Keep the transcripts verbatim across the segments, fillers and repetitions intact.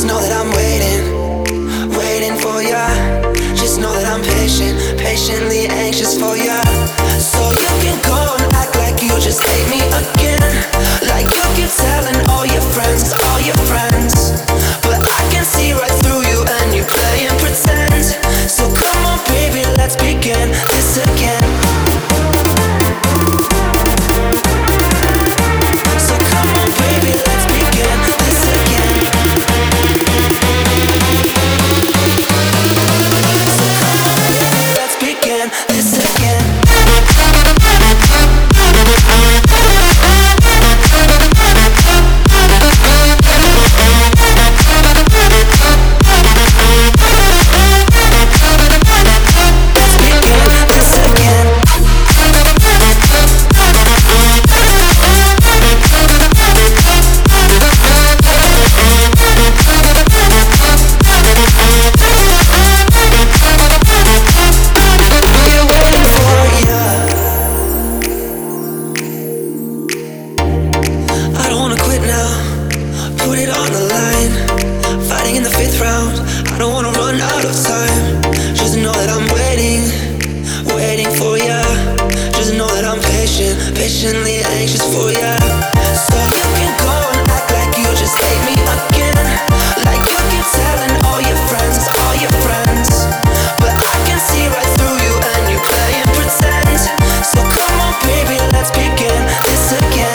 Just know that I'm waiting, waiting for ya. Just know that I'm patient, patiently anxious for ya. So you can go and act like you just hate me again, like you keep telling all your friends, all your friends. But I can see right through you and you play and pretend. So come on baby, let's begin this again. So come on baby, let's begin this again. So come on baby, let's begin this again. Put it on the line, fighting in the fifth round. I don't wanna run out of time. Just know that I'm waiting, waiting for ya. Just know that I'm patient, patiently anxious for ya. So you can go and act like you just hate me again, like you keep telling all your friends, all your friends. But I can see right through you and you play and pretend. So come on baby, let's begin this again.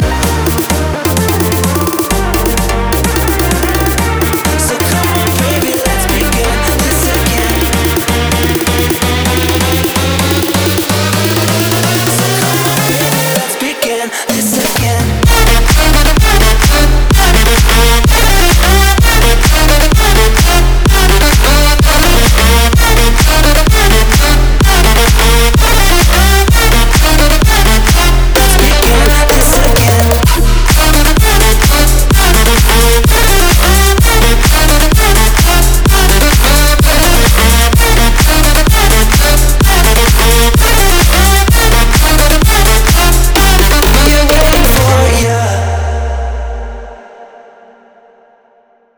This